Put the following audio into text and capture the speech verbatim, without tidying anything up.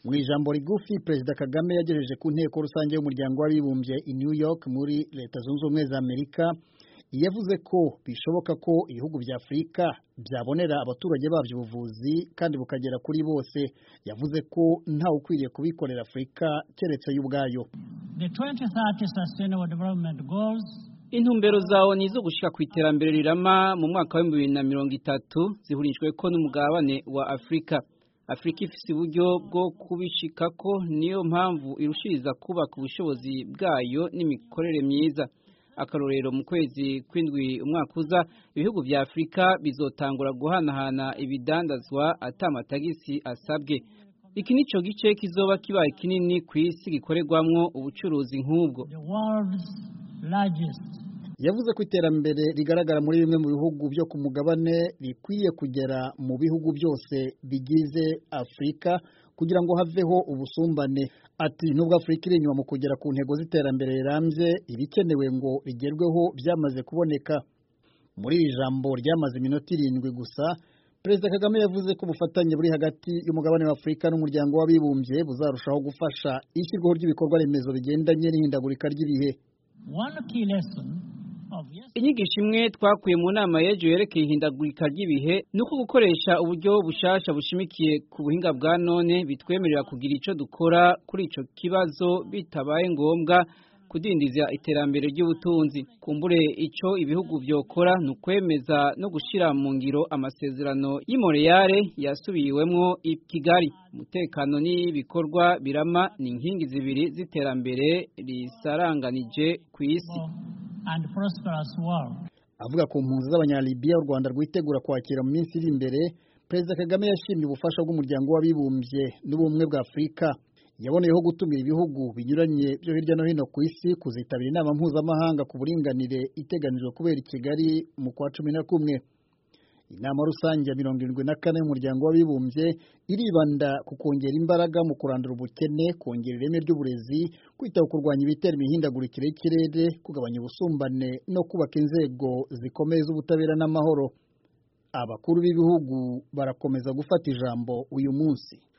Mu ijambo rigufi Perezida Kagame yagejeje ku nteko rusange y'umuryango w'abibumbye i New York muri Leta Zunze Ubumwe za Amerika, yavuze ko bishoboka ko ibihugu bya Afurika byabonera abaturage babyo ubuvuzi kandi bukagera kuri bose. Yavuze ko nta ukwiriye kubikorera Afurika keretse y'ubwayo. The twenty thirty Sustainable Development Goals, intumbero zawo ni zo gushika ku iterambere rirama mu mwaka wa bibiri na mirongo itatu zihurijwe ko n'umugabane wa Afurika. Afurika ifise uburyo bwo kubishikako, niyo mpamvu irushiriza kubaka ubushobozi bwayo n'imikorere myiza. Akarorero, mu kwezi kw'indwi umwaka uza ibihugu vya Afurika bizotangura guhanahana ibidandazwa atamatagisi asabwe. Iki nico gice kizoba kibaye kinini kw'isi gikorerwamwo ubucuruzi nk'ubwo. the world's largest. Yavuze ko iterambere rigaragara muri bimwe mu bihugu byo ku mugabane rikwiye kugera mu bihugu byose bigize Afurika kugira ngo haveho ubusumbane. Ati nubwo Afurika iri inyuma mu kugera ku ntego z'iterambere rirambye, ibikenewe ngo rigerweho byamaze kuboneka. Muri iri jambo ryamaze iminota irindwi gusa, Perezida Kagame yavuze ko ubufatanye buri hagati y'umugabane wa Afurika n'umuryango w'abibumbye buzarushaho gufasha ishyirwaho ry'ibikorwa remezo bigendanye n'ihindagurika ry'ibihe. One key lesson of yes Inyigisho imwe twakuye mu nama y'ejo yerekeye ihindagurika ry'ibihe nuko gukoresha uburyo bushasha bushimikiye ku buhinga bwa none bitwemerera kugira ico dukora kuri ico kibazo bitabaye ngombwa kudindiza iterambere ry'ubutunzi. Kumbure ico ibihugu vyokora nukwemeza no gushira mu ngiro amasezerano y'i Montreal yasubiwemwo i Kigali. Umutekano n'ibikorwa birama ni inkingi zibiri z'iterambere risaranganije ku isi. and prosperous world. Avuga ku mpunzi z'abanyalibiya u Rwanda rwitegura kwakira mu minsi iri imbere, Perezida Kagame yashimye ubufasha bw'umuryango w'abibumbye n'ubumwe bwa Afurika. Yaboneyeho gutumira ibihugu binyuranye byo hirya no hino ku isi kuzitabira inama mpuzamahanga ku buringanire iteganijwe kubera i Kigali mu kwa cumi na kumwe. Inama rusange ya mirongo irindwi na kane y'umuryango w'abibumbye iribanda ku kongera imbaraga mu kurandura ubukene, kongera ireme ry'uburezi, kwita ku kurwanya ibitera imihindagurikire y'ikirere, kugabanya ubusumbane no kubaka inzego zikomeye z'ubutabera n'amahoro. Abakuru b'ibihugu barakomeza gufata ijambo uyu munsi.